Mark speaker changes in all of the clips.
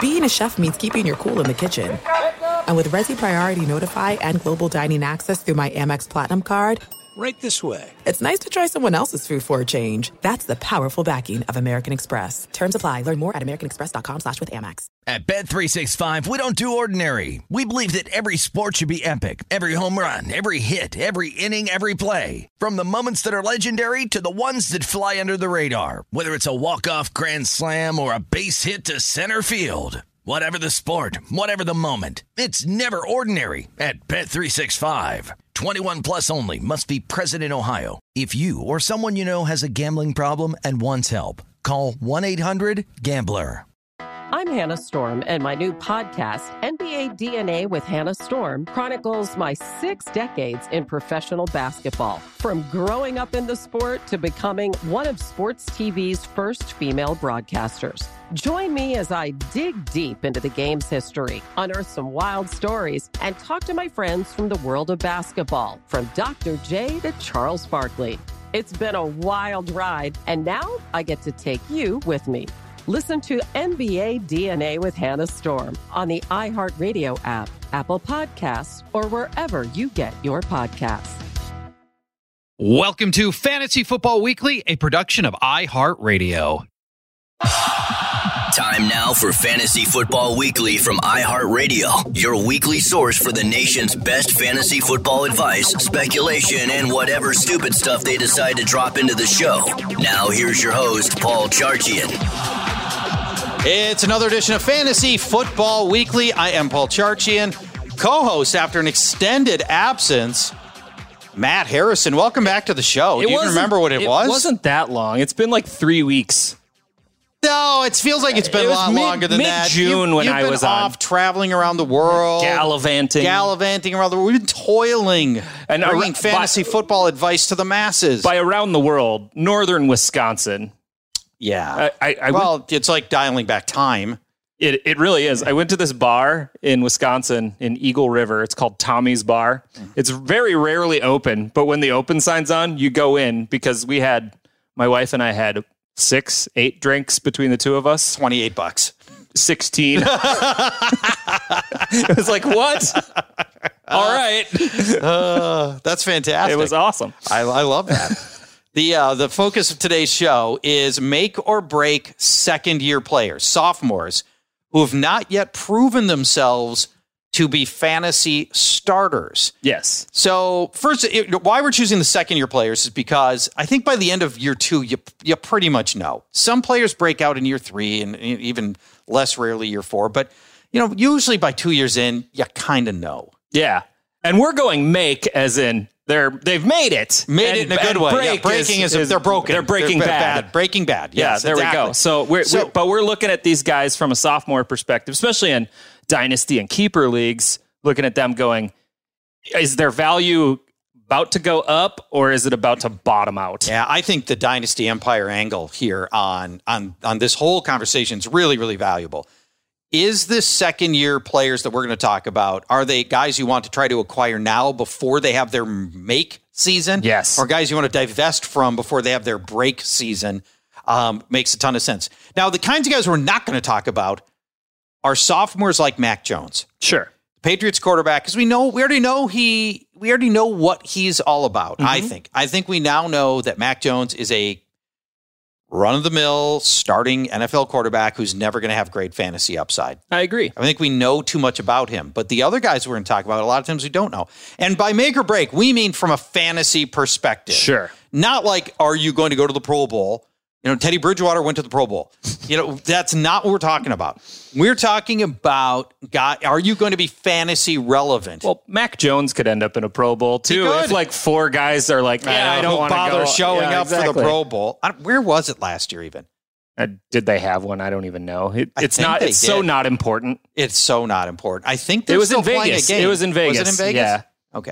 Speaker 1: being a chef means keeping your cool in the kitchen. And with Resi Priority Notify and Global Dining Access through my Amex Platinum card,
Speaker 2: right this way.
Speaker 1: It's nice to try someone else's food for a change. That's the powerful backing of American Express. Terms apply. Learn more at americanexpress.com/withAmex.
Speaker 3: At Bet365, we don't do ordinary. We believe that every sport should be epic. Every home run, every hit, every inning, every play. From the moments that are legendary to the ones that fly under the radar. Whether it's a walk-off grand slam or a base hit to center field. Whatever the sport, whatever the moment, it's never ordinary at Bet365. 21 plus only. Must be present in Ohio. If you or someone you know has a gambling problem and wants help, call 1-800-GAMBLER.
Speaker 4: I'm Hannah Storm, and my new podcast, NBA DNA with Hannah Storm, chronicles my 6 decades in professional basketball. From growing up in the sport to becoming one of sports TV's first female broadcasters. Join me as I dig deep into the game's history, unearth some wild stories, and talk to my friends from the world of basketball, from Dr. J to Charles Barkley. It's been a wild ride, and now I get to take you with me. Listen to NBA DNA with Hannah Storm on the iHeartRadio app, Apple Podcasts, or wherever you get your podcasts.
Speaker 5: Welcome to Fantasy Football Weekly, a production of iHeartRadio.
Speaker 6: Time now for Fantasy Football Weekly from iHeartRadio, your weekly source for the nation's best fantasy football advice, speculation, and whatever stupid stuff they decide to drop into the show. Now here's your host, Paul Charchian.
Speaker 7: It's another edition of Fantasy Football Weekly. I am Paul Charchian, co-host after an extended absence, Matt Harrison. Welcome back to the show. Do you even remember what it was?
Speaker 8: It wasn't that long. It's been like 3 weeks.
Speaker 7: No, it feels like it's been a lot longer than that.
Speaker 8: Mid-June when I was
Speaker 7: off traveling around the world.
Speaker 8: Gallivanting
Speaker 7: around the world. We've been toiling and bringing fantasy football advice to the masses.
Speaker 8: By around the world, northern Wisconsin.
Speaker 7: Yeah. Well, it's like dialing back time.
Speaker 8: It really is. I went to this bar in Wisconsin in Eagle River. It's called Tommy's Bar. It's very rarely open, but when the open sign's on, you go in because my wife and I had 6-8 drinks between the two of us.
Speaker 7: $28.
Speaker 8: 16. It was like, what? All right.
Speaker 7: That's fantastic.
Speaker 8: It was awesome.
Speaker 7: I love that. The focus of today's show is make or break second-year players, sophomores, who have not yet proven themselves to be fantasy starters.
Speaker 8: Yes.
Speaker 7: So first, why we're choosing the second-year players is because I think by the end of year 2, you pretty much know. Some players break out in year 3 and even less rarely year 4. But, usually by 2 years in, you kind of know.
Speaker 8: Yeah. And we're going make as in they've made it.
Speaker 7: Made it in a good way. Yeah, breaking is they're broken.
Speaker 8: They're breaking bad.
Speaker 7: Breaking bad. Yes,
Speaker 8: yeah, there we go. So we're looking at these guys from a sophomore perspective, especially in dynasty and keeper leagues, looking at them going, is their value about to go up or is it about to bottom out?
Speaker 7: Yeah, I think the dynasty empire angle here on this whole conversation is really, really valuable. Is this second year players that we're going to talk about, are they guys you want to try to acquire now before they have their make season?
Speaker 8: Yes.
Speaker 7: Or guys you want to divest from before they have their break season? Makes a ton of sense. Now, the kinds of guys we're not going to talk about are sophomores like Mac Jones.
Speaker 8: Sure.
Speaker 7: Patriots quarterback, because we already know what he's all about.
Speaker 8: Mm-hmm.
Speaker 7: I think we now know that Mac Jones is a run-of-the-mill starting NFL quarterback who's never going to have great fantasy upside.
Speaker 8: I agree.
Speaker 7: I think we know too much about him. But the other guys we're going to talk about, a lot of times we don't know. And by make or break, we mean from a fantasy perspective.
Speaker 8: Sure.
Speaker 7: Not like, are you going to go to the Pro Bowl? Teddy Bridgewater went to the Pro Bowl. That's not what we're talking about. We're talking about, are you going to be fantasy relevant?
Speaker 8: Well, Mac Jones could end up in a Pro Bowl, too. If like 4 guys are like, I don't want to
Speaker 7: bother showing up for the Pro Bowl. Where was it last year even?
Speaker 8: Did they have one? I don't even know. It's so not important.
Speaker 7: It's so not important. I think
Speaker 8: it was in Vegas.
Speaker 7: It was in Vegas.
Speaker 8: Yeah.
Speaker 7: Okay.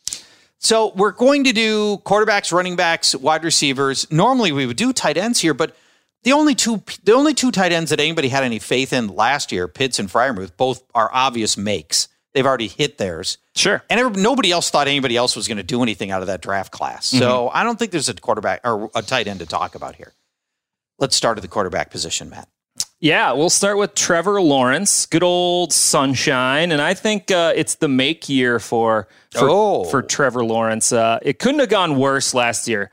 Speaker 7: So we're going to do quarterbacks, running backs, wide receivers. Normally we would do tight ends here, but the only two tight ends that anybody had any faith in last year, Pitts and Freiermuth, both are obvious makes. They've already hit theirs.
Speaker 8: Sure.
Speaker 7: And nobody else thought anybody else was going to do anything out of that draft class. So I don't think there's a quarterback or a tight end to talk about here. Let's start at the quarterback position, Matt.
Speaker 8: Yeah, we'll start with Trevor Lawrence, good old sunshine, and I think it's the make year for Trevor Lawrence. It couldn't have gone worse last year.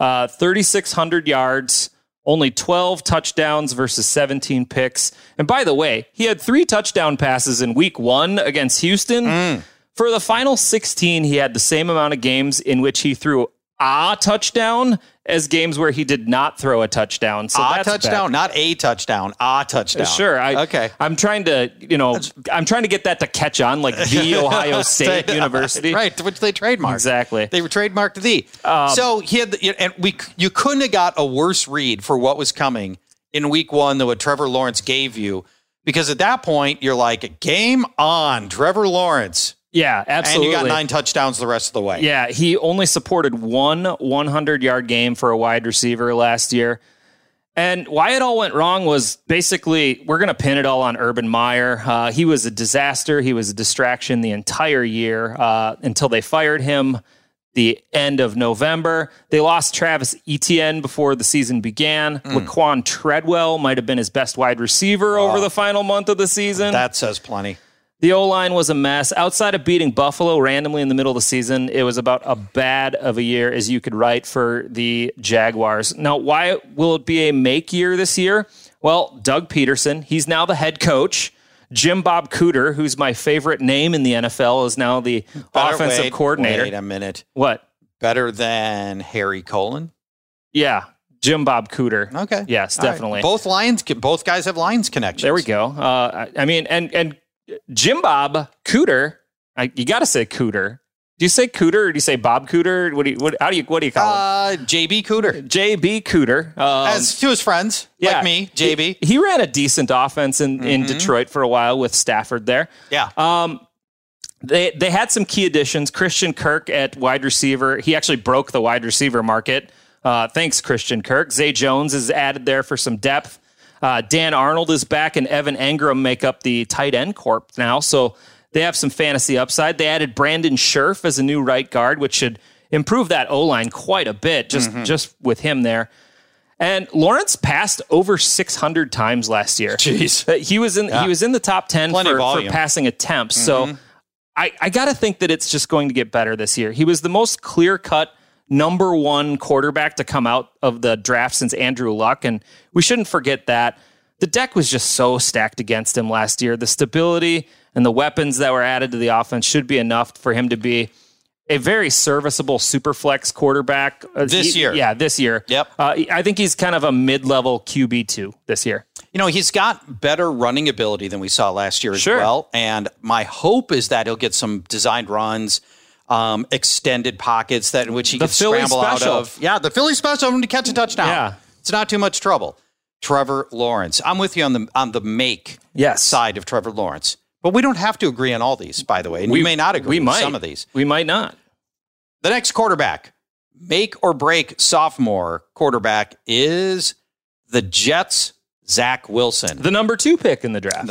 Speaker 8: 3,600 yards, only 12 touchdowns versus 17 picks. And by the way, he had 3 touchdown passes in week 1 against Houston. For the final 16, he had the same amount of games in which he threw a touchdown as games where he did not throw a touchdown. So
Speaker 7: that's touchdown, not a touchdown, a touchdown.
Speaker 8: Sure. Okay. I'm trying to get that to catch on, like the Ohio State University.
Speaker 7: Right, which they trademarked.
Speaker 8: Exactly.
Speaker 7: They were trademarked the. So he had, you couldn't have got a worse read for what was coming in week 1 than what Trevor Lawrence gave you, because at that point you're like, game on, Trevor Lawrence.
Speaker 8: Yeah, absolutely.
Speaker 7: And you got 9 touchdowns the rest of the way.
Speaker 8: Yeah, he only supported 1 100-yard game for a wide receiver last year. And why it all went wrong was basically, we're going to pin it all on Urban Meyer. He was a disaster. He was a distraction the entire year until they fired him the end of November. They lost Travis Etienne before the season began. Laquan Treadwell might have been his best wide receiver over the final month of the season.
Speaker 7: That says plenty.
Speaker 8: The O-line was a mess. Outside of beating Buffalo randomly in the middle of the season, it was about as bad of a year as you could write for the Jaguars. Now, why will it be a make year this year? Well, Doug Peterson, he's now the head coach. Jim Bob Cooter, who's my favorite name in the NFL, is now the offensive coordinator.
Speaker 7: Wait a minute.
Speaker 8: What?
Speaker 7: Better than Harry Colin?
Speaker 8: Yeah, Jim Bob Cooter.
Speaker 7: Okay.
Speaker 8: Yes, definitely.
Speaker 7: Right. Both guys have Lions connections.
Speaker 8: There we go. And Jim Bob Cooter, you got to say Cooter. Do you say Cooter or do you say Bob Cooter? What do you call him?
Speaker 7: JB Cooter.
Speaker 8: JB Cooter.
Speaker 7: As to his friends, like me, JB.
Speaker 8: He ran a decent offense in Detroit for a while with Stafford there.
Speaker 7: Yeah.
Speaker 8: They had some key additions. Christian Kirk at wide receiver. He actually broke the wide receiver market. Thanks, Christian Kirk. Zay Jones is added there for some depth. Dan Arnold is back, and Evan Engram make up the tight end corp now. So they have some fantasy upside. They added Brandon Scherf as a new right guard, which should improve that O-line quite a bit, just with him there. And Lawrence passed over 600 times last year.
Speaker 7: Jeez.
Speaker 8: He was in the top 10 for passing attempts. So I got to think that it's just going to get better this year. He was the most clear-cut number 1 quarterback to come out of the draft since Andrew Luck, and we shouldn't forget that. The deck was just so stacked against him last year. The stability and the weapons that were added to the offense should be enough for him to be a very serviceable super flex quarterback.
Speaker 7: This year.
Speaker 8: Yeah, this year.
Speaker 7: Yep.
Speaker 8: I think he's kind of a mid-level QB2 this year.
Speaker 7: He's got better running ability than we saw last year as well, and my hope is that he'll get some designed runs, extended pockets in which he can scramble out of. Yeah, the Philly special to catch a touchdown.
Speaker 8: Yeah.
Speaker 7: It's not too much trouble. Trevor Lawrence. I'm with you on the make side of Trevor Lawrence. But we don't have to agree on all these, by the way. And we may not agree on some of these.
Speaker 8: We might not.
Speaker 7: The next quarterback, make or break sophomore quarterback, is the Jets' Zach Wilson.
Speaker 8: The number 2 pick in the draft.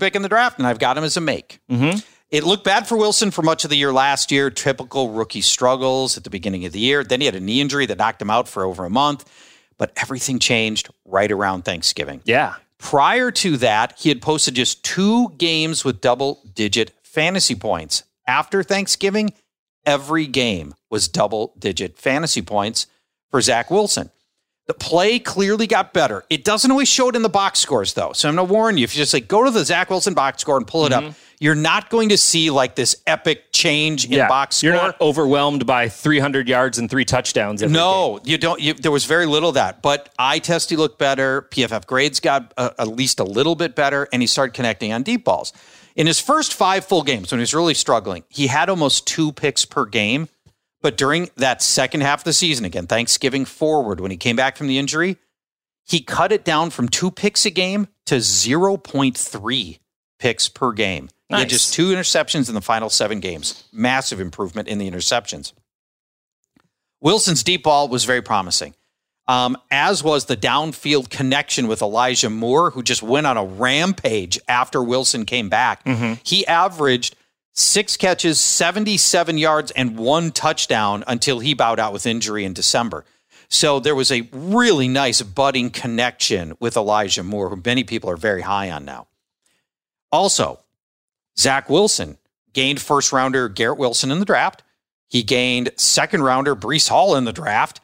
Speaker 7: And I've got him as a make. It looked bad for Wilson for much of the year last year. Typical rookie struggles at the beginning of the year. Then he had a knee injury that knocked him out for over a month. But everything changed right around Thanksgiving.
Speaker 8: Yeah.
Speaker 7: Prior to that, he had posted just 2 games with double-digit fantasy points. After Thanksgiving, every game was double-digit fantasy points for Zach Wilson. The play clearly got better. It doesn't always show it in the box scores, though. So I'm going to warn you, if you just go to the Zach Wilson box score and pull it up, you're not going to see this epic change in box score.
Speaker 8: You're not overwhelmed by 300 yards and 3 touchdowns.
Speaker 7: No, you don't. There was very little of that. But eye test, he looked better. PFF grades got at least a little bit better, and he started connecting on deep balls. In his first 5 full games, when he was really struggling, he had almost 2 picks per game. But during that second half of the season, again, Thanksgiving forward, when he came back from the injury, he cut it down from 2 picks a game to 0.3 picks per game. Nice. He had just 2 interceptions in the final 7 games. Massive improvement in the interceptions. Wilson's deep ball was very promising, as was the downfield connection with Elijah Moore, who just went on a rampage after Wilson came back. He averaged 6 catches, 77 yards, and 1 touchdown until he bowed out with injury in December. So there was a really nice budding connection with Elijah Moore, who many people are very high on now. Also, Zach Wilson gained first rounder Garrett Wilson in the draft. He gained second rounder Breece Hall in the draft.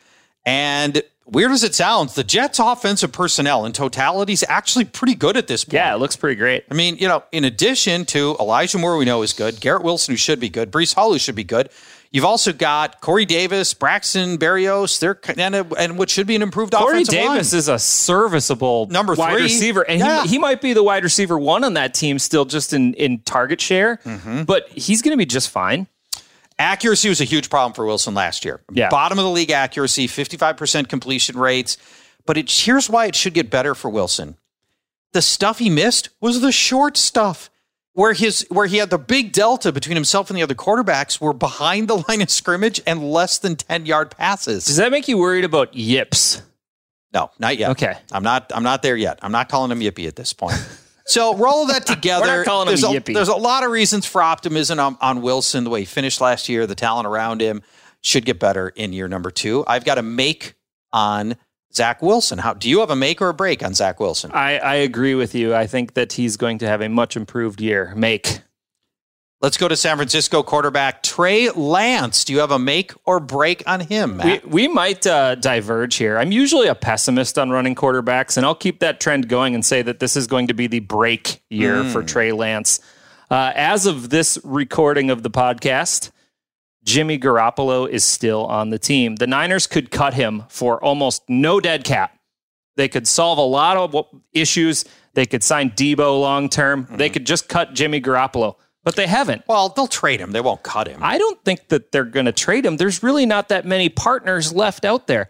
Speaker 7: And weird as it sounds, the Jets' offensive personnel in totality is actually pretty good at this point.
Speaker 8: Yeah, it looks pretty great.
Speaker 7: I mean, in addition to Elijah Moore, we know is good, Garrett Wilson, who should be good, Breece Hall, who should be good. You've also got Corey Davis, Braxton Berrios, and what should be an improved offensive line.
Speaker 8: Corey Davis is a serviceable
Speaker 7: number
Speaker 8: wide
Speaker 7: 3
Speaker 8: receiver, and he might be the wide receiver 1 on that team still just in target share, but he's going to be just fine.
Speaker 7: Accuracy was a huge problem for Wilson last year.
Speaker 8: Yeah.
Speaker 7: Bottom of the league accuracy, 55% completion rates. But here's why it should get better for Wilson. The stuff he missed was the short stuff, where he had the big delta between himself and the other quarterbacks were behind the line of scrimmage and less than 10-yard passes.
Speaker 8: Does that make you worried about yips?
Speaker 7: No, not yet.
Speaker 8: Okay.
Speaker 7: I'm not there yet. I'm not calling him yippy at this point. So roll that together.
Speaker 8: We're not calling him yippy.
Speaker 7: There's a lot of reasons for optimism on Wilson. The way he finished last year, the talent around him should get better in year number 2. I've got a make on Zach Wilson. Do you have a make or a break on Zach Wilson?
Speaker 8: I agree with you. I think that he's going to have a much improved year. Make.
Speaker 7: Let's go to San Francisco quarterback Trey Lance. Do you have a make or break on him, Matt?
Speaker 8: We might diverge here. I'm usually a pessimist on running quarterbacks, and I'll keep that trend going and say that this is going to be the break year for Trey Lance. As of this recording of the podcast, Jimmy Garoppolo is still on the team. The Niners could cut him for almost no dead cap. They could solve a lot of issues. They could sign Debo long-term. They could just cut Jimmy Garoppolo. But they haven't.
Speaker 7: Well, they'll trade him. They won't cut him.
Speaker 8: I don't think that they're going to trade him. There's really not that many partners left out there.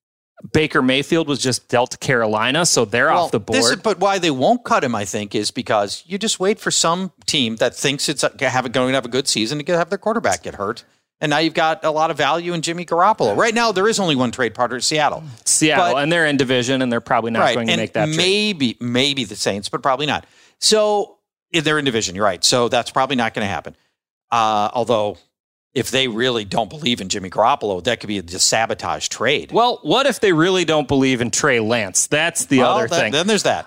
Speaker 8: Baker Mayfield was just dealt to Carolina, so they're off the board.
Speaker 7: But why they won't cut him, I think, is because you just wait for some team that thinks it's going to have a good season to have their quarterback get hurt. And now you've got a lot of value in Jimmy Garoppolo. Right now, there is only one trade partner, Seattle.
Speaker 8: And they're in division, and they're probably not going to make that trade.
Speaker 7: Maybe the Saints, but probably not. So they're in division, you're right. So that's probably not going to happen. Although, if they really don't believe in Jimmy Garoppolo, that could be a sabotage trade.
Speaker 8: Well, what if they really don't believe in Trey Lance? That's the other thing.
Speaker 7: Then there's that.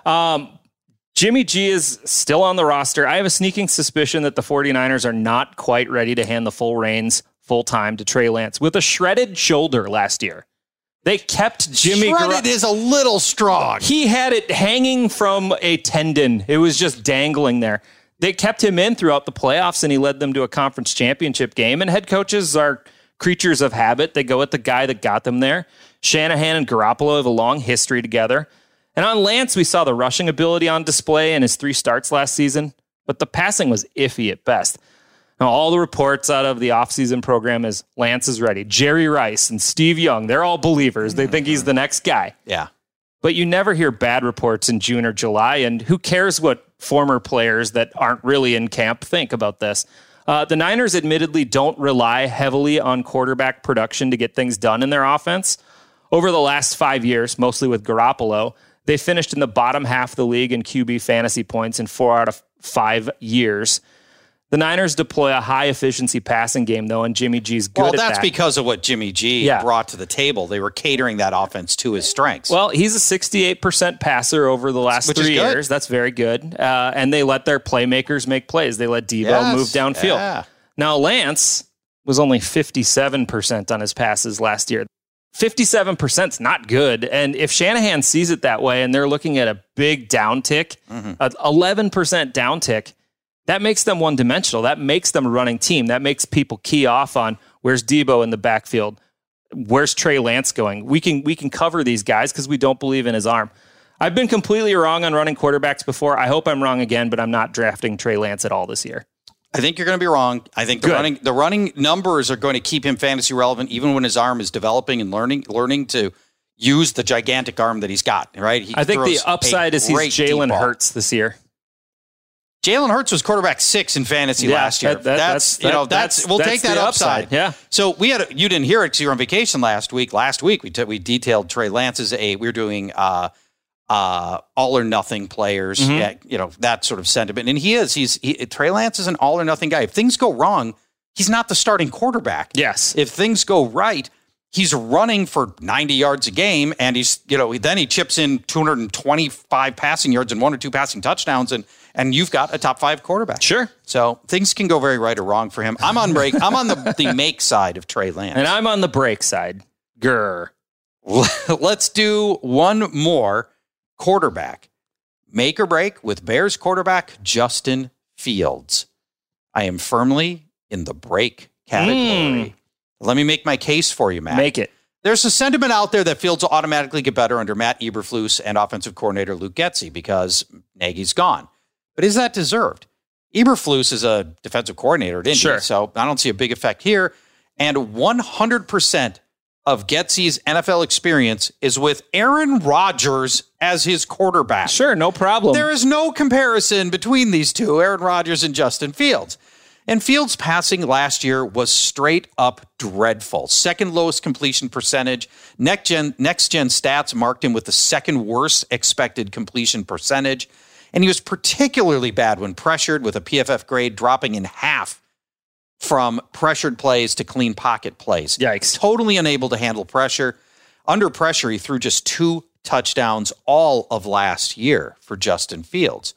Speaker 8: Jimmy G is still on the roster. I have a sneaking suspicion that the 49ers are not quite ready to hand the full reins full-time to Trey Lance with a shredded shoulder last year. They kept Jimmy Garoppolo.
Speaker 7: Shredded is a little strong.
Speaker 8: He had it hanging from a tendon. It was just dangling there. They kept him in throughout the playoffs, and he led them to a conference championship game. And head coaches are creatures of habit. They go with the guy that got them there. Shanahan and Garoppolo have a long history together. And on Lance, we saw the rushing ability on display in his 3 starts last season, but the passing was iffy at best. Now, all the reports out of the offseason program is Lance is ready. Jerry Rice and Steve Young, they're all believers. They think he's the next guy.
Speaker 7: Yeah.
Speaker 8: But you never hear bad reports in June or July, and who cares what former players that aren't really in camp think about this? The Niners admittedly don't rely heavily on quarterback production to get things done in their offense. Over the last 5 years, mostly with Garoppolo, they finished in the bottom half of the league in QB fantasy points in 4 out of 5 years. The Niners deploy a high-efficiency passing game, though, and Jimmy G's good at that.
Speaker 7: Well, that's because of what Jimmy G brought to the table. They were catering that offense to his strengths.
Speaker 8: Well, he's a 68% passer over the last 3 years. That's very good. And they let their playmakers make plays. They let Debo move downfield. Yeah. Now, Lance was only 57% on his passes last year. 57% is not good. And if Shanahan sees it that way and they're looking at a big downtick, an 11% downtick, that makes them one-dimensional. That makes them a running team. That makes people key off on where's Debo in the backfield, where's Trey Lance going. We can cover these guys because we don't believe in his arm. I've been completely wrong on running quarterbacks before. I hope I'm wrong again, but I'm not drafting Trey Lance at all this year.
Speaker 7: I think you're going to be wrong. I think the running numbers are going to keep him fantasy relevant even when his arm is developing and learning to use the gigantic arm that he's got. Right?
Speaker 8: I think the upside is he's Jalen Hurts this year.
Speaker 7: Jalen Hurts was quarterback 6 in fantasy last year. We'll take that upside.
Speaker 8: Yeah.
Speaker 7: So you didn't hear it because you were on vacation last week. Last week we detailed Trey Lance as we're doing all or nothing players. That sort of sentiment. And Trey Lance is an all or nothing guy. If things go wrong, he's not the starting quarterback.
Speaker 8: Yes.
Speaker 7: If things go right, he's running for 90 yards a game, and then he chips in 225 passing yards and 1 or 2 passing touchdowns, and you've got a top 5 quarterback.
Speaker 8: Sure.
Speaker 7: So things can go very right or wrong for him. I'm on the make side of Trey Lance.
Speaker 8: And I'm on the break side. Grr.
Speaker 7: Let's do one more quarterback. Make or break with Bears quarterback Justin Fields. I am firmly in the break category. Let me make my case for you, Matt.
Speaker 8: Make it.
Speaker 7: There's a sentiment out there that Fields will automatically get better under Matt Eberflus and offensive coordinator Luke Getsy because Nagy's gone. But is that deserved? Eberflus is a defensive coordinator at Indy, so I don't see a big effect here. And 100% of Getsy's NFL experience is with Aaron Rodgers as his quarterback.
Speaker 8: Sure, no problem.
Speaker 7: There is no comparison between these two, Aaron Rodgers and Justin Fields. And Fields' passing last year was straight up dreadful. Second lowest completion percentage. Next gen stats marked him with the second worst expected completion percentage. And he was particularly bad when pressured, with a PFF grade dropping in half from pressured plays to clean pocket plays.
Speaker 8: Yikes.
Speaker 7: Totally unable to handle pressure. Under pressure, he threw just 2 touchdowns all of last year for Justin Fields.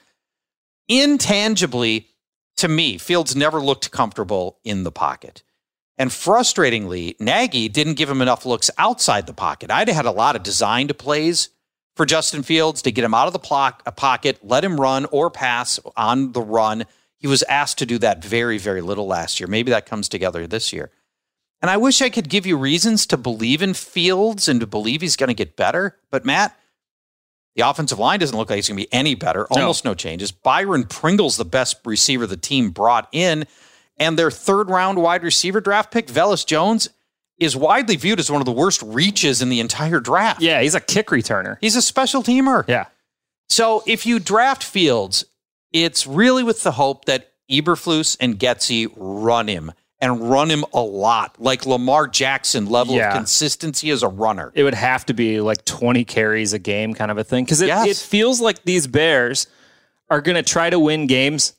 Speaker 7: Intangibly, to me, Fields never looked comfortable in the pocket. And frustratingly, Nagy didn't give him enough looks outside the pocket. I'd had a lot of designed plays for Justin Fields to get him out of the pocket, let him run or pass on the run. He was asked to do that very, very little last year. Maybe that comes together this year. And I wish I could give you reasons to believe in Fields and to believe he's going to get better. But Matt, the offensive line doesn't look like it's going to be any better. Almost no changes. Byron Pringle's the best receiver the team brought in. And their 3rd round wide receiver draft pick, Velus Jones, is widely viewed as one of the worst reaches in the entire draft.
Speaker 8: Yeah, he's a kick returner.
Speaker 7: He's a special teamer.
Speaker 8: Yeah.
Speaker 7: So if you draft Fields, it's really with the hope that Eberflus and Getsy run him and run him a lot, like Lamar Jackson level of consistency as a runner.
Speaker 8: It would have to be like 20 carries a game kind of a thing, because it feels like these Bears are going to try to win games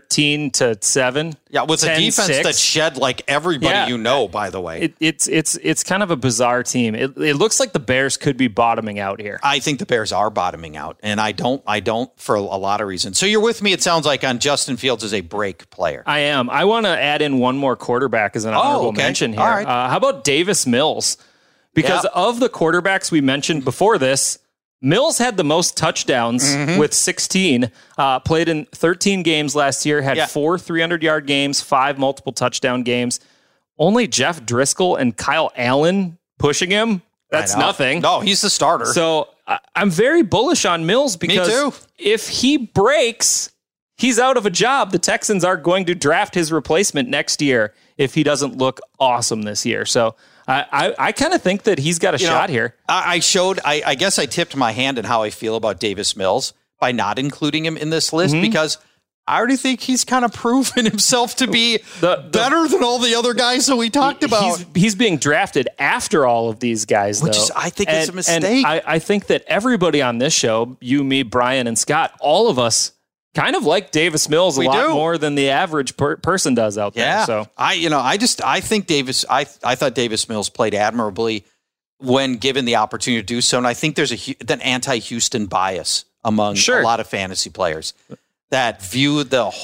Speaker 8: 13-7.
Speaker 7: Yeah, with a defense that shed like everybody by the way.
Speaker 8: It's kind of a bizarre team. It looks like the Bears could be bottoming out here.
Speaker 7: I think the Bears are bottoming out, and I don't for a lot of reasons. So you're with me, it sounds like, on Justin Fields as a break player.
Speaker 8: I am. I want to add in one more quarterback as an honorable mention here.
Speaker 7: All right.
Speaker 8: How about Davis Mills? Because of the quarterbacks we mentioned before this, Mills had the most touchdowns with 16, played in 13 games last year, had 4 300-yard games, 5 multiple touchdown games. Only Jeff Driscoll and Kyle Allen pushing him. That's nothing.
Speaker 7: No, he's the starter.
Speaker 8: So I'm very bullish on Mills because if he breaks, he's out of a job. The Texans are going to draft his replacement next year if he doesn't look awesome this year. So I kind of think that he's got a shot here.
Speaker 7: I guess I tipped my hand in how I feel about Davis Mills by not including him in this list because I already think he's kind of proven himself to be better than all the other guys that we talked about.
Speaker 8: He's being drafted after all of these guys,
Speaker 7: which is, I think, is a mistake.
Speaker 8: And I think that everybody on this show, you, me, Brian, and Scott, all of us kind of like Davis Mills a lot more than the average person does out there.
Speaker 7: Yeah.
Speaker 8: So
Speaker 7: I think Davis. I thought Davis Mills played admirably when given the opportunity to do so, and I think there's an anti-Houston bias among a lot of fantasy players that view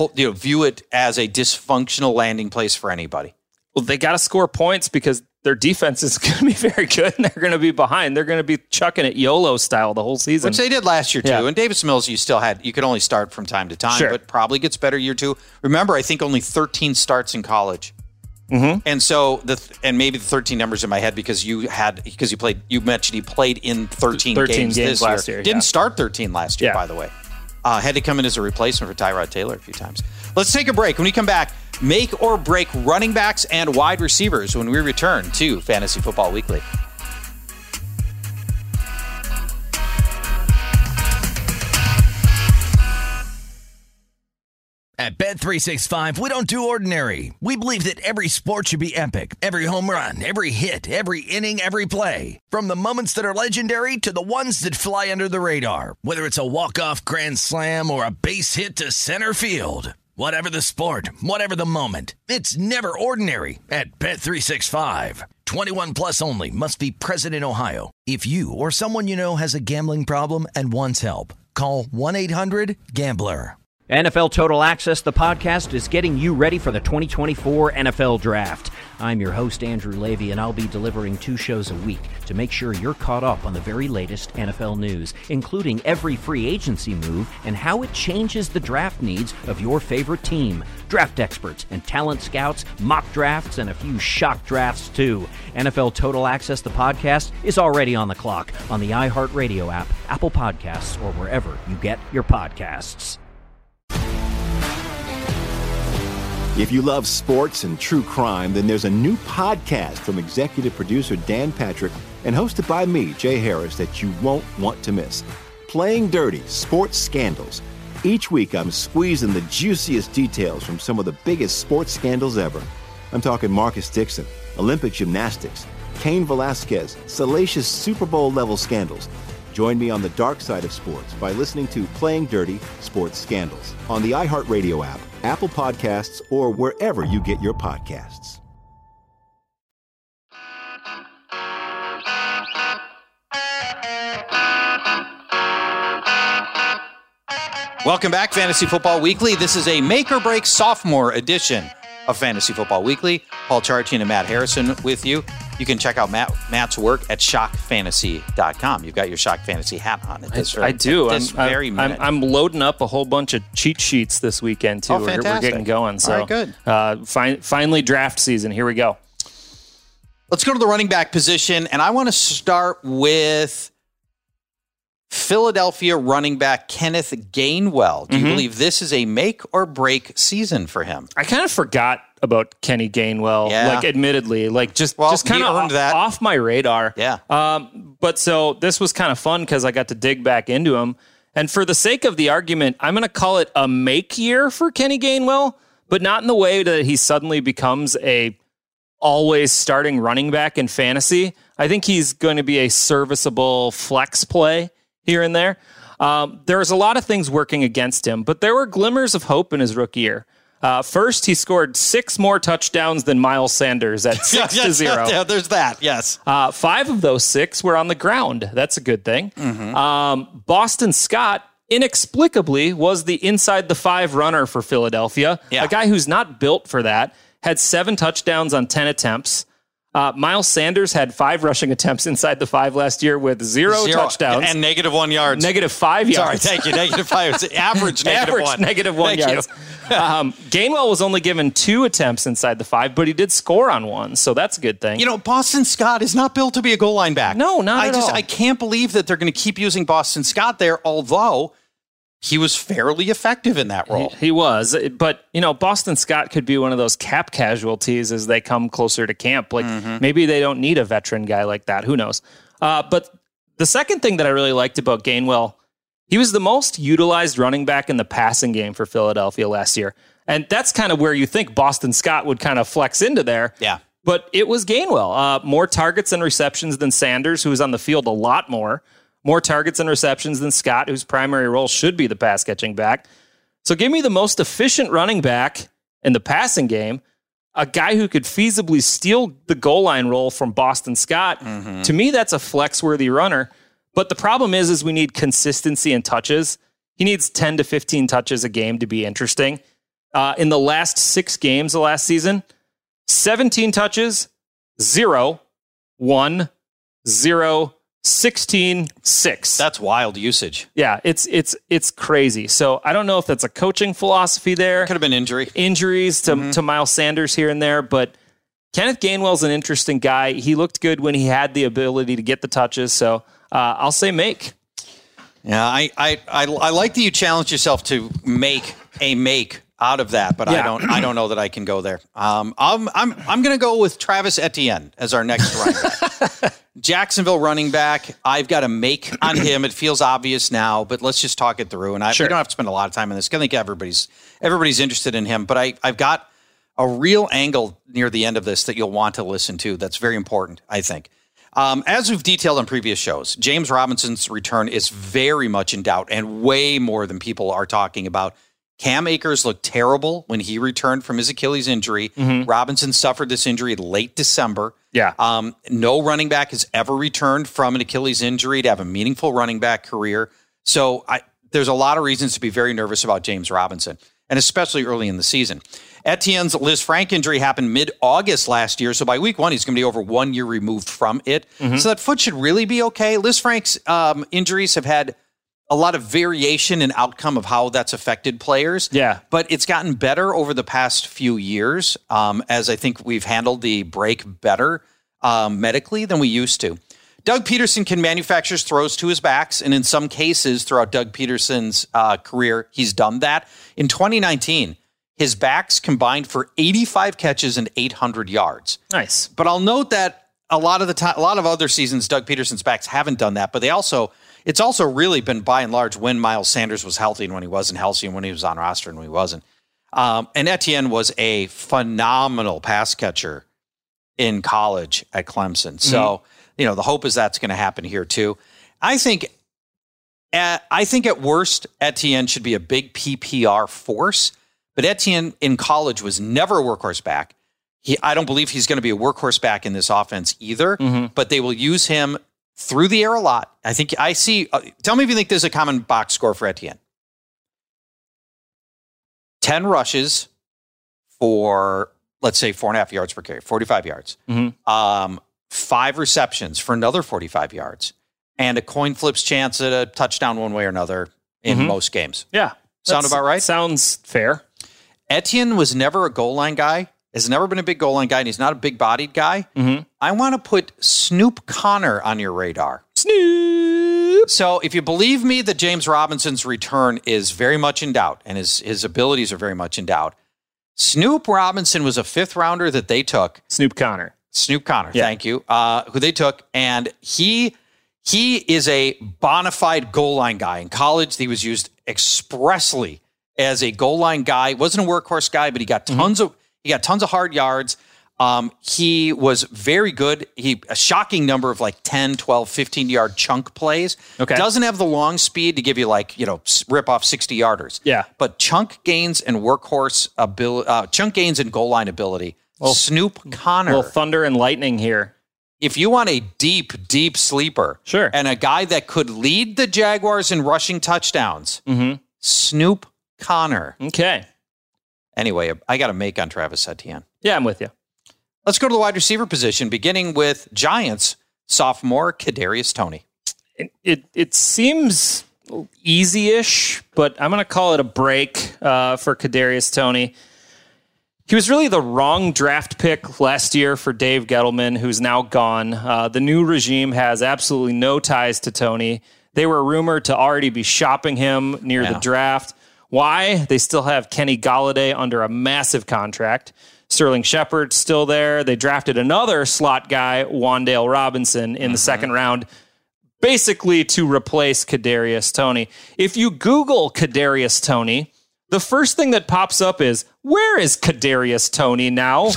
Speaker 7: it as a dysfunctional landing place for anybody.
Speaker 8: Well, they got to score points because their defense is going to be very good, and they're going to be behind. They're going to be chucking it YOLO style the whole season,
Speaker 7: which they did last year too. Yeah. And Davis Mills, you could only start from time to time, but probably gets better year 2. Remember, I think only 13 starts in college, and so and maybe the 13 numbers in my head because you mentioned he played in 13 games this
Speaker 8: last
Speaker 7: year.
Speaker 8: year.
Speaker 7: Didn't start 13 last year, by the way. Had to come in as a replacement for Tyrod Taylor a few times. Let's take a break. When we come back, make or break running backs and wide receivers when we return to Fantasy Football Weekly.
Speaker 3: At Bet365, we don't do ordinary. We believe that every sport should be epic. Every home run, every hit, every inning, every play. From the moments that are legendary to the ones that fly under the radar. Whether it's a walk-off grand slam or a base hit to center field. Whatever the sport, whatever the moment, it's never ordinary at Bet365. 21 plus only. Must be present in Ohio. If you or someone you know has a gambling problem and wants help, call 1-800-GAMBLER.
Speaker 2: NFL Total Access, the podcast, is getting you ready for the 2024 NFL Draft. I'm your host, Andrew Levy, and I'll be delivering 2 shows a week to make sure you're caught up on the very latest NFL news, including every free agency move and how it changes the draft needs of your favorite team. Draft experts and talent scouts, mock drafts, and a few shock drafts, too. NFL Total Access, the podcast, is already on the clock on the iHeartRadio app, Apple Podcasts, or wherever you get your podcasts.
Speaker 9: If you love sports and true crime, then there's a new podcast from executive producer Dan Patrick and hosted by me, Jay Harris, that you won't want to miss. Playing Dirty: Sports Scandals. Each week, I'm squeezing the juiciest details from some of the biggest sports scandals ever. I'm talking Marcus Dixon, Olympic gymnastics, Cain Velasquez, salacious Super Bowl-level scandals. Join me on the dark side of sports by listening to Playing Dirty: Sports Scandals on the iHeartRadio app, Apple Podcasts, or wherever you get your podcasts.
Speaker 7: Welcome back, Fantasy Football Weekly. This is a make-or-break sophomore edition of Fantasy Football Weekly. Paul Chartian and Matt Harrison with you. You can check out Matt's work at shockfantasy.com. You've got your Shock Fantasy hat on at this
Speaker 8: I do.
Speaker 7: I'm
Speaker 8: loading up a whole bunch of cheat sheets this weekend, too. We're getting going. So,
Speaker 7: all right,
Speaker 8: good. Finally, draft season. Here we go.
Speaker 7: Let's go to the running back position, and I want to start with Philadelphia running back Kenneth Gainwell. Do you believe this is a make or break season for him?
Speaker 8: I kind of forgot about Kenny Gainwell, admittedly, just kind of off my radar.
Speaker 7: Yeah.
Speaker 8: But so this was kind of fun because I got to dig back into him. And for the sake of the argument, I'm going to call it a make year for Kenny Gainwell, but not in the way that he suddenly becomes a always starting running back in fantasy. I think he's going to be a serviceable flex play here and there. There's a lot of things working against him, but there were glimmers of hope in his rookie year. First, he scored 6 more touchdowns than Miles Sanders at 6-0.
Speaker 7: Yeah, there's that, yes.
Speaker 8: 5 of those 6 were on the ground. That's a good thing. Boston Scott, inexplicably, was the inside the 5 runner for Philadelphia.
Speaker 7: Yeah.
Speaker 8: A guy who's not built for that. Had 7 touchdowns on 10 attempts. Miles Sanders had 5 rushing attempts inside the 5 last year with 0 touchdowns.
Speaker 7: And -1 yards.
Speaker 8: -5 yards.
Speaker 7: Sorry, thank you. -5. It's average
Speaker 8: -1 yards. Gainwell was only given 2 attempts inside the 5, but he did score on 1, so that's a good thing.
Speaker 7: You know, Boston Scott is not built to be a goal line back.
Speaker 8: No, not at all.
Speaker 7: I can't believe that they're going to keep using Boston Scott there, although he was fairly effective in that role.
Speaker 8: He was, but Boston Scott could be one of those cap casualties as they come closer to camp. Maybe they don't need a veteran guy like that. Who knows? But the second thing that I really liked about Gainwell, he was the most utilized running back in the passing game for Philadelphia last year. And that's kind of where you think Boston Scott would kind of flex into there.
Speaker 7: Yeah.
Speaker 8: But it was Gainwell. More targets and receptions than Sanders, who was on the field a lot more. More targets and receptions than Scott, whose primary role should be the pass-catching back. So give me the most efficient running back in the passing game, a guy who could feasibly steal the goal line role from Boston Scott. To me, that's a flex-worthy runner. But the problem is we need consistency in touches. He needs 10 to 15 touches a game to be interesting. In the last 6 games of last season, 17 touches, 0, 1, 0, 16, 6.
Speaker 7: That's wild usage.
Speaker 8: Yeah, it's crazy. So I don't know if that's a coaching philosophy there.
Speaker 7: Could have been
Speaker 8: injuries to Miles Sanders here and there, but Kenneth Gainwell's an interesting guy. He looked good when he had the ability to get the touches. So I'll say make.
Speaker 7: Yeah, I like that you challenge yourself to make out of that, but yeah. I don't know that I can go there. I'm going to go with Travis Etienne as our next running back. Jacksonville running back. I've got a make on him. It feels obvious now, but let's just talk it through. And we don't have to spend a lot of time on this. I think everybody's interested in him, but I've got a real angle near the end of this that you'll want to listen to. That's very important, I think. As we've detailed on previous shows, James Robinson's return is very much in doubt and way more than people are talking about. Cam Akers looked terrible when he returned from his Achilles injury. Robinson suffered this injury late December.
Speaker 8: Yeah.
Speaker 7: No running back has ever returned from an Achilles injury to have a meaningful running back career. So there's a lot of reasons to be very nervous about James Robinson, and especially early in the season. Etienne's Liz Frank injury happened mid-August last year, so by week 1, he's going to be over 1 year removed from it. So that foot should really be okay. Liz Frank's injuries have had a lot of variation in outcome of how that's affected players.
Speaker 8: Yeah.
Speaker 7: But it's gotten better over the past few years, as I think we've handled the break better medically than we used to. Doug Peterson can manufacture throws to his backs, and in some cases throughout Doug Peterson's career, he's done that. In 2019, his backs combined for 85 catches and 800 yards.
Speaker 8: Nice.
Speaker 7: But I'll note that a lot of other seasons, Doug Peterson's backs haven't done that, but it's also really been by and large when Miles Sanders was healthy and when he wasn't healthy and when he was on roster and when he wasn't. And Etienne was a phenomenal pass catcher in college at Clemson. So, the hope is that's going to happen here too. I think at worst, Etienne should be a big PPR force, but Etienne in college was never a workhorse back. I don't believe he's going to be a workhorse back in this offense either, but they will use him through the air a lot. I think I see. Tell me if you think there's a common box score for Etienne. 10 rushes for, let's say, 4.5 yards per carry, 45 yards. 5 receptions for another 45 yards, and a coin flips chance at a touchdown one way or another in most games.
Speaker 8: Yeah.
Speaker 7: Sound about right?
Speaker 8: Sounds fair.
Speaker 7: Etienne was never a goal line guy, has never been a big goal line guy, and he's not a big-bodied guy. I want to put Snoop Connor on your radar.
Speaker 8: Snoop!
Speaker 7: So if you believe me that James Robinson's return is very much in doubt, and his abilities are very much in doubt, Snoop Robinson was a 5th-rounder that they took.
Speaker 8: Snoop Connor,
Speaker 7: yeah. Thank you. Who they took, and he is a bona fide goal line guy. In college, he was used expressly as a goal line guy. Wasn't a workhorse guy, but he got tons of hard yards. He was very good. A shocking number of like 10, 12, 15-yard chunk plays.
Speaker 8: Okay.
Speaker 7: Doesn't have the long speed to give you rip off 60-yarders.
Speaker 8: Yeah.
Speaker 7: But chunk gains and workhorse ability, chunk gains and goal line ability. Snoop Connor.
Speaker 8: Little thunder and lightning here.
Speaker 7: If you want a deep, deep sleeper,
Speaker 8: sure,
Speaker 7: and a guy that could lead the Jaguars in rushing touchdowns, Snoop Connor.
Speaker 8: Okay.
Speaker 7: Anyway, I got a make on Travis Etienne.
Speaker 8: Yeah, I'm with you.
Speaker 7: Let's go to the wide receiver position, beginning with Giants sophomore Kadarius Toney.
Speaker 8: It seems easy-ish, but I'm going to call it a break for Kadarius Toney. He was really the wrong draft pick last year for Dave Gettleman, who's now gone. The new regime has absolutely no ties to Toney. They were rumored to already be shopping him near the draft. Why? They still have Kenny Golladay under a massive contract. Sterling Shepard's still there. They drafted another slot guy, Wan'Dale Robinson, in the second round, basically to replace Kadarius Toney. If you Google Kadarius Toney, the first thing that pops up is, where is Kadarius Toney now?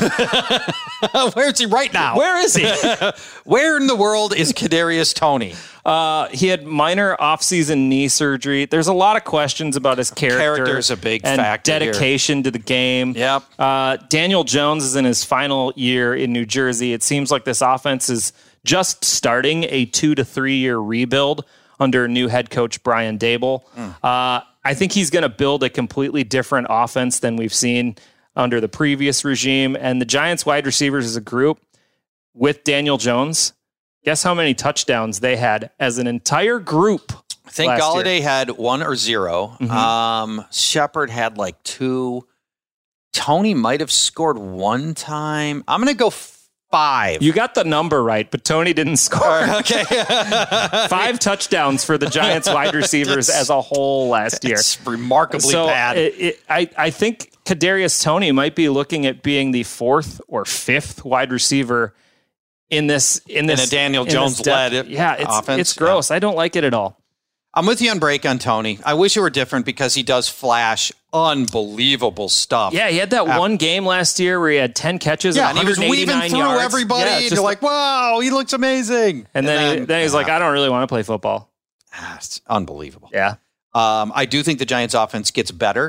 Speaker 7: Where is he right now?
Speaker 8: Where is he?
Speaker 7: Where in the world is Kadarius Toney?
Speaker 8: He had minor off-season knee surgery. There's a lot of questions about his character.
Speaker 7: Character's a big
Speaker 8: and
Speaker 7: factor
Speaker 8: dedication
Speaker 7: here
Speaker 8: to the game.
Speaker 7: Yep.
Speaker 8: Daniel Jones is in his final year in New Jersey. It seems like this offense is just starting a 2 to 3 year rebuild under new head coach Brian Daboll. I think he's going to build a completely different offense than we've seen under the previous regime. And the Giants wide receivers as a group with Daniel Jones, guess how many touchdowns they had as an entire group?
Speaker 7: I think Golladay had 1 or 0. Shepard had like 2. Toney might have scored 1 time. I'm going to go 5.
Speaker 8: You got the number right, but Toney didn't score.
Speaker 7: Okay.
Speaker 8: 5 touchdowns for the Giants wide receivers as a whole last year.
Speaker 7: It's remarkably bad.
Speaker 8: I think Kadarius Toney might be looking at being the 4th or 5th wide receiver in a Daniel Jones led offense. It's gross. I don't like it at all.
Speaker 7: I'm with you on break on Toney. I wish it were different because he does flash unbelievable stuff.
Speaker 8: Yeah, he had that one game last year where he had 10 catches and
Speaker 7: he was weaving through
Speaker 8: yards.
Speaker 7: everybody. And you're like, wow, he looks amazing.
Speaker 8: And then he's like, I don't really want to play football.
Speaker 7: It's unbelievable.
Speaker 8: Yeah.
Speaker 7: I do think the Giants offense gets better,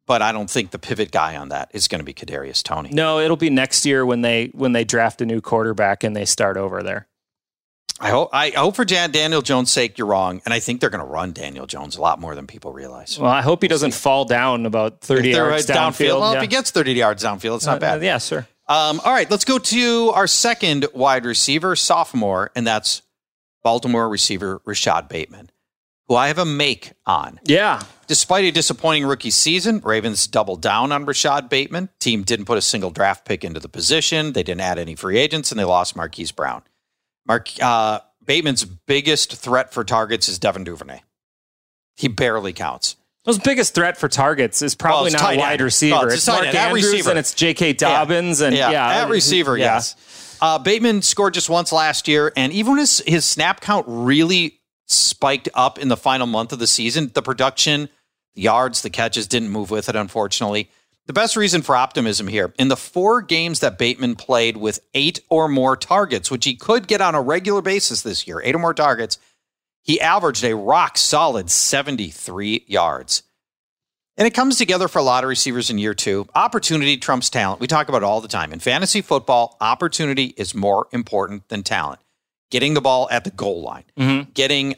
Speaker 7: but I don't think the pivot guy on that is going to be Kadarius Toney.
Speaker 8: No, it'll be next year when they draft a new quarterback and they start over there.
Speaker 7: I hope for Daniel Jones' sake you're wrong, and I think they're going to run Daniel Jones a lot more than people realize.
Speaker 8: Well, I hope he doesn't fall down about 30 yards downfield.
Speaker 7: Well, if he gets 30 yards downfield, it's not bad.
Speaker 8: Yeah, sure.
Speaker 7: All right, let's go to our second wide receiver, sophomore, and that's Baltimore receiver Rashad Bateman, who I have a make on.
Speaker 8: Yeah.
Speaker 7: Despite a disappointing rookie season, Ravens doubled down on Rashad Bateman. Team didn't put a single draft pick into the position. They didn't add any free agents, and they lost Marquise Brown. Bateman's biggest threat for targets is Devin Duvernay. He barely counts.
Speaker 8: His biggest threat for targets is probably not wide receiver. It's Mark Andrews and it's J.K. Dobbins. And
Speaker 7: at receiver, yes. Bateman scored just once last year, and even when his snap count really spiked up in the final month of the season, the production, the yards, the catches didn't move with it, unfortunately. The best reason for optimism here, in the 4 games that Bateman played with 8 or more targets, which he could get on a regular basis this year, 8 or more targets, he averaged a rock-solid 73 yards. And it comes together for a lot of receivers in year 2. Opportunity trumps talent. We talk about it all the time. In fantasy football, opportunity is more important than talent. Getting the ball at the goal line, getting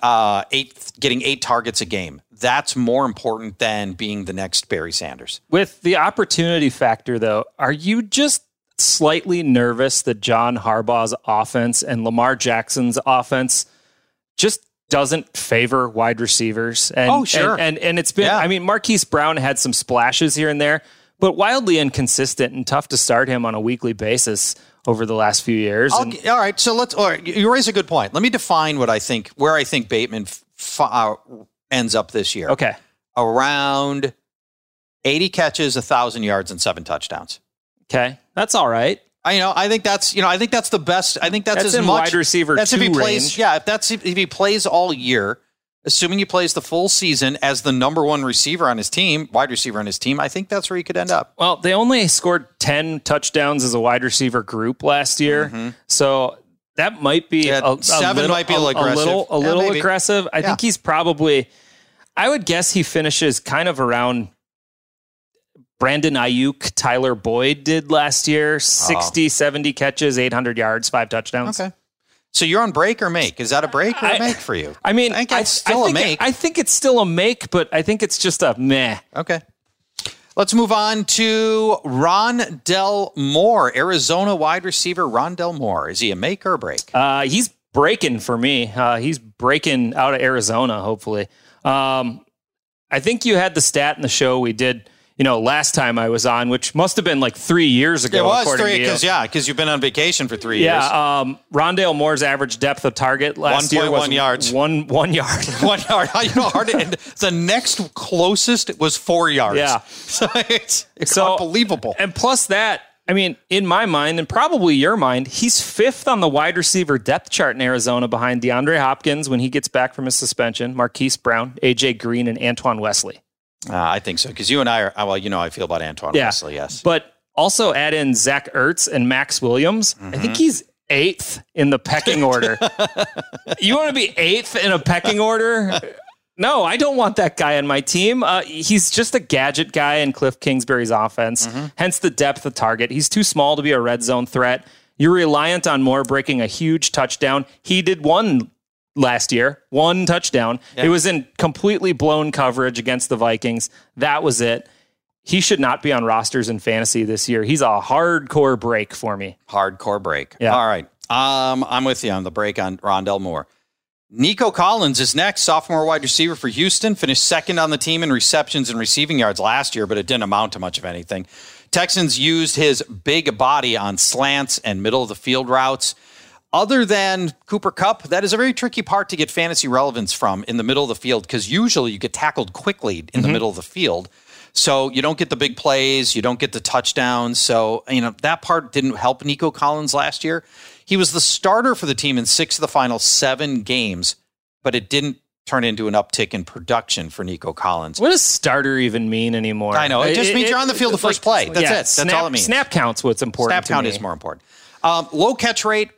Speaker 7: 8 targets a game. That's more important than being the next Barry Sanders.
Speaker 8: With the opportunity factor, though, are you just slightly nervous that John Harbaugh's offense and Lamar Jackson's offense just doesn't favor wide receivers? And,
Speaker 7: sure.
Speaker 8: And it's been, I mean, Marquise Brown had some splashes here and there, but wildly inconsistent and tough to start him on a weekly basis over the last few years.
Speaker 7: All right, so you raise a good point. Let me define where I think Bateman ends up this year.
Speaker 8: Okay.
Speaker 7: Around 80 catches, 1,000 yards, and 7 touchdowns.
Speaker 8: Okay. That's all right.
Speaker 7: I think that's the best. I think that's as
Speaker 8: in
Speaker 7: much
Speaker 8: wide receiver.
Speaker 7: That's if he plays.
Speaker 8: Range.
Speaker 7: Yeah, if he plays all year, assuming he plays the full season as the number 1 receiver on his team, wide receiver on his team, I think that's where he could end up.
Speaker 8: Well, they only scored 10 touchdowns as a wide receiver group last year, so that might be
Speaker 7: 7 might be a
Speaker 8: little aggressive. I think he's probably. I would guess he finishes kind of around Brandon Ayuk, Tyler Boyd did last year, 60, 70 catches, 800 yards, 5 touchdowns.
Speaker 7: Okay. So you're on break or make? Is that a break or a make for you?
Speaker 8: I mean,
Speaker 7: I think it's still a make.
Speaker 8: I think it's still a make, but I think it's just a meh.
Speaker 7: Okay. Let's move on to Rondell Moore, Arizona wide receiver Rondell Moore. Is he a make or a break?
Speaker 8: He's breaking for me. He's breaking out of Arizona, hopefully. I think you had the stat in the show we did, last time I was on, which must have been like 3 years ago.
Speaker 7: It was 3 because you've been on vacation for 3 years.
Speaker 8: Yeah. Rondell Moore's average depth of target last year was
Speaker 7: 1.1 yards.
Speaker 8: 1 yard.
Speaker 7: 1 yard. The next closest was 4 yards.
Speaker 8: Yeah.
Speaker 7: So it's unbelievable.
Speaker 8: And plus that, I mean, in my mind, and probably your mind, he's 5th on the wide receiver depth chart in Arizona behind DeAndre Hopkins when he gets back from his suspension, Marquise Brown, AJ Green, and Antoine Wesley.
Speaker 7: I think so, because you and I are, how I feel about Antoine Wesley, yes.
Speaker 8: But also add in Zach Ertz and Max Williams. I think he's 8th in the pecking order. You want to be 8th in a pecking order? No, I don't want that guy on my team. He's just a gadget guy in Cliff Kingsbury's offense, hence the depth of target. He's too small to be a red zone threat. You're reliant on Moore breaking a huge touchdown. He did one last year, 1 touchdown. Yeah. It was in completely blown coverage against the Vikings. That was it. He should not be on rosters in fantasy this year. He's a hardcore break for me.
Speaker 7: Hardcore break.
Speaker 8: Yeah.
Speaker 7: All right. I'm with you on the break on Rondell Moore. Nico Collins is next, sophomore wide receiver for Houston. Finished 2nd on the team in receptions and receiving yards last year, but it didn't amount to much of anything. Texans used his big body on slants and middle of the field routes. Other than Cooper Kupp, that is a very tricky part to get fantasy relevance from in the middle of the field, because usually you get tackled quickly in the middle of the field. So you don't get the big plays, you don't get the touchdowns. So, that part didn't help Nico Collins last year. He was the starter for the team in 6 of the final 7 games, but it didn't turn into an uptick in production for Nico Collins.
Speaker 8: What does startor even mean anymore?
Speaker 7: I know. It just means you're on the field the first play. That's it. That's all it means.
Speaker 8: Snap count's what's important.
Speaker 7: Snap count is more important. Low catch rate,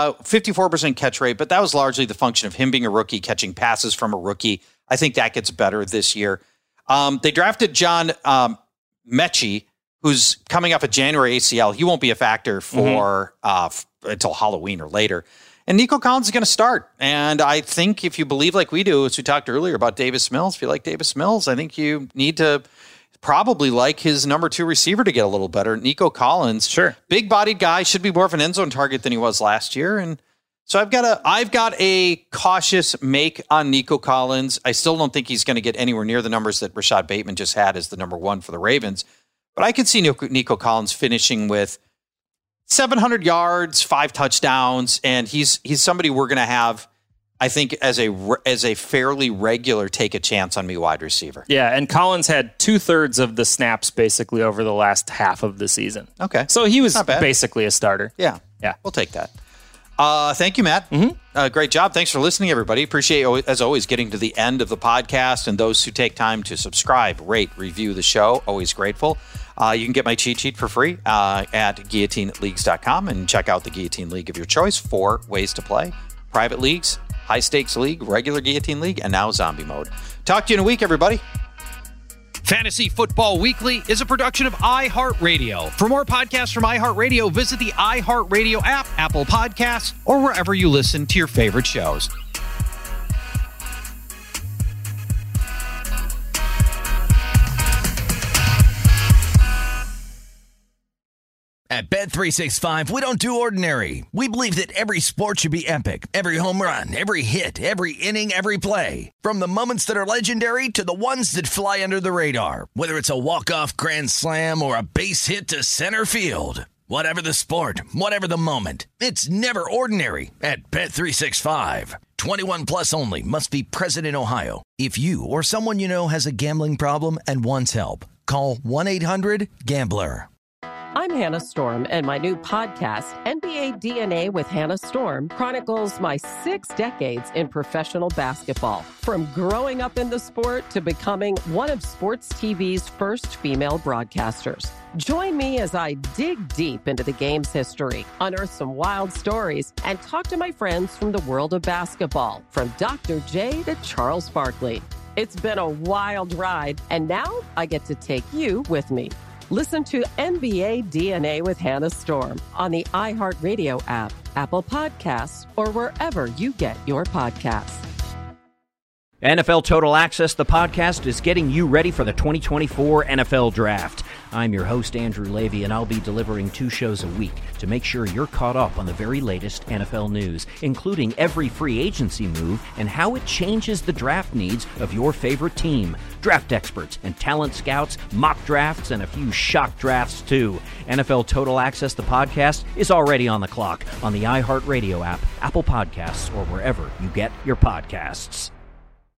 Speaker 7: 54% catch rate, but that was largely the function of him being a rookie, catching passes from a rookie. I think that gets better this year. They drafted John Mechie, who's coming off a January ACL. He won't be a factor for until Halloween or later. And Nico Collins is going to start. And I think if you believe like we do, as we talked earlier about Davis Mills, if you like Davis Mills, I think you need to probably like his number 2 receiver to get a little better. Nico Collins,
Speaker 8: sure,
Speaker 7: big-bodied guy, should be more of an end zone target than he was last year. And so I've got a cautious make on Nico Collins. I still don't think he's going to get anywhere near the numbers that Rashad Bateman just had as the number 1 for the Ravens. But I could see Nico Collins finishing with 700 yards, 5 touchdowns, and he's somebody we're going to have, I think, as a fairly regular take a chance on me wide receiver.
Speaker 8: Yeah, and Collins had 2/3 of the snaps basically over the last half of the season.
Speaker 7: Okay.
Speaker 8: So he was basically a starter.
Speaker 7: Yeah. We'll take that. Thank you, Matt. Great job. Thanks for listening, everybody. Appreciate, as always, getting to the end of the podcast, and those who take time to subscribe, rate, review the show. Always grateful. You can get my cheat sheet for free at guillotineleagues.com and check out the Guillotine League of your choice. 4 ways to play. Private leagues, high-stakes league, regular Guillotine League, and now zombie mode. Talk to you in a week, everybody.
Speaker 5: Fantasy Football Weekly is a production of iHeartRadio. For more podcasts from iHeartRadio, visit the iHeartRadio app, Apple Podcasts, or wherever you listen to your favorite shows.
Speaker 3: At Bet365, we don't do ordinary. We believe that every sport should be epic. Every home run, every hit, every inning, every play. From the moments that are legendary to the ones that fly under the radar. Whether it's a walk-off grand slam or a base hit to center field. Whatever the sport, whatever the moment. It's never ordinary at Bet365. 21 plus only. Must be present in Ohio. If you or someone you know has a gambling problem and wants help, call 1-800-GAMBLER.
Speaker 4: I'm Hannah Storm, and my new podcast, NBA DNA with Hannah Storm, chronicles my 6 decades in professional basketball. From growing up in the sport to becoming one of sports TV's first female broadcasters. Join me as I dig deep into the game's history, unearth some wild stories, and talk to my friends from the world of basketball, from Dr. J to Charles Barkley. It's been a wild ride, and now I get to take you with me. Listen to NBA DNA with Hannah Storm on the iHeartRadio app, Apple Podcasts, or wherever you get your podcasts.
Speaker 2: NFL Total Access, the podcast, is getting you ready for the 2024 NFL Draft. I'm your host, Andrew Levy, and I'll be delivering 2 shows a week to make sure you're caught up on the very latest NFL news, including every free agency move and how it changes the draft needs of your favorite team. Draft experts and talent scouts, mock drafts, and a few shock drafts, too. NFL Total Access, the podcast, is already on the clock on the iHeartRadio app, Apple Podcasts, or wherever you get your podcasts.